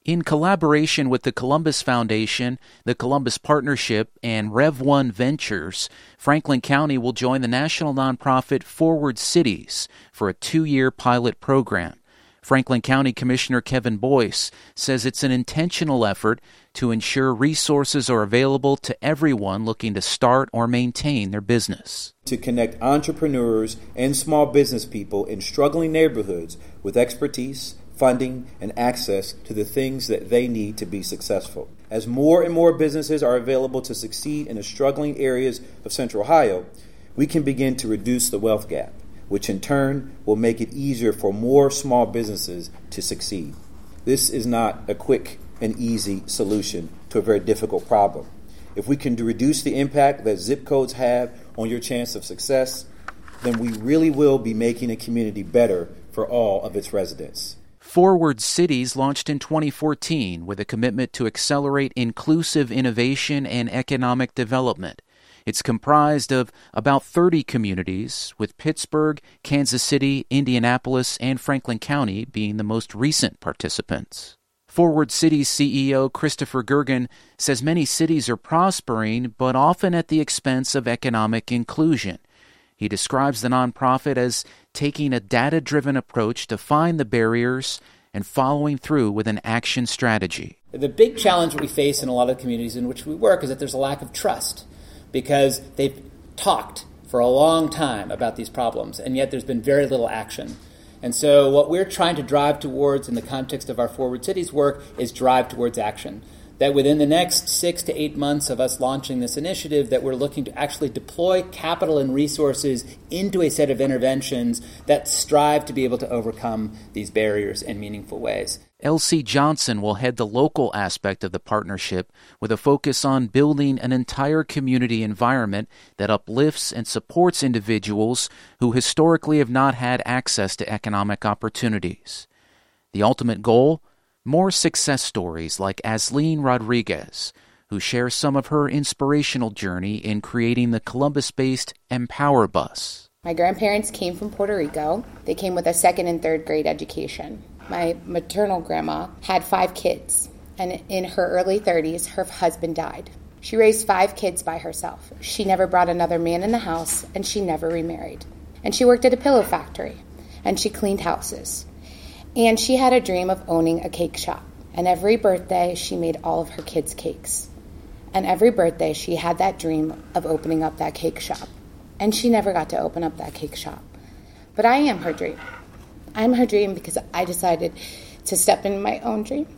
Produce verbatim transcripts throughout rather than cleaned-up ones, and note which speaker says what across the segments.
Speaker 1: In collaboration with the Columbus Foundation, the Columbus Partnership, and Rev one Ventures, Franklin County will join the national nonprofit Forward Cities for a two-year pilot program. Franklin County Commissioner Kevin Boyce says it's an intentional effort to ensure resources are available to everyone looking to start or maintain their business.
Speaker 2: To connect entrepreneurs and small business people in struggling neighborhoods with expertise, funding, and access to the things that they need to be successful. As more and more businesses are available to succeed in the struggling areas of Central Ohio, we can begin to reduce the wealth gap, which in turn will make it easier for more small businesses to succeed. This is not a quick and easy solution to a very difficult problem. If we can reduce the impact that zip codes have on your chance of success, then we really will be making a community better for all of its residents.
Speaker 1: Forward Cities launched in twenty fourteen with a commitment to accelerate inclusive innovation and economic development. It's comprised of about thirty communities, with Pittsburgh, Kansas City, Indianapolis, and Franklin County being the most recent participants. Forward Cities C E O Christopher Gergen says many cities are prospering, but often at the expense of economic inclusion. He describes the nonprofit as taking a data-driven approach to find the barriers and following through with an action strategy.
Speaker 3: The big challenge we face in a lot of communities in which we work is that there's a lack of trust, because they've talked for a long time about these problems, and yet there's been very little action. And so what we're trying to drive towards in the context of our Forward Cities work is drive towards action. That within the next six to eight months of us launching this initiative, that we're looking to actually deploy capital and resources into a set of interventions that strive to be able to overcome these barriers in meaningful ways.
Speaker 1: Elsie Johnson will head the local aspect of the partnership with a focus on building an entire community environment that uplifts and supports individuals who historically have not had access to economic opportunities. The ultimate goal? More success stories like Asleen Rodriguez, who shares some of her inspirational journey in creating the Columbus-based Empower Bus.
Speaker 4: My grandparents came from Puerto Rico. They came with a second and third grade education. My maternal grandma had five kids, and in her early thirties, her husband died. She raised five kids by herself. She never brought another man in the house, and she never remarried. And she worked at a pillow factory, and she cleaned houses. And she had a dream of owning a cake shop. And every birthday, she made all of her kids cakes. And every birthday, she had that dream of opening up that cake shop. And she never got to open up that cake shop. But I am her dream. I'm her dream because I decided to step into my own dream.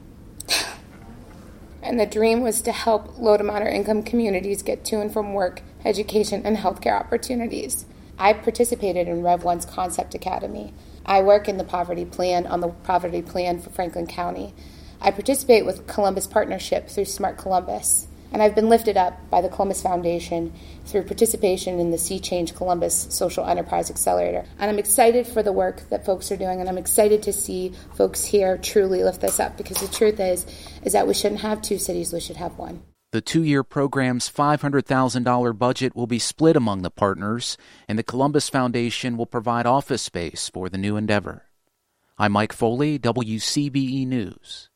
Speaker 4: And the dream was to help low to moderate income communities get to and from work, education, and healthcare opportunities. I participated in Rev one's Concept Academy. I work in the poverty plan on the poverty plan for Franklin County. I participate with Columbus Partnership through Smart Columbus. And I've been lifted up by the Columbus Foundation through participation in the Sea Change Columbus Social Enterprise Accelerator. And I'm excited for the work that folks are doing, and I'm excited to see folks here truly lift this up, because the truth is, is that we shouldn't have two cities, we should have one.
Speaker 1: The two-year program's five hundred thousand dollars budget will be split among the partners, and the Columbus Foundation will provide office space for the new endeavor. I'm Mike Foley, W C B E News.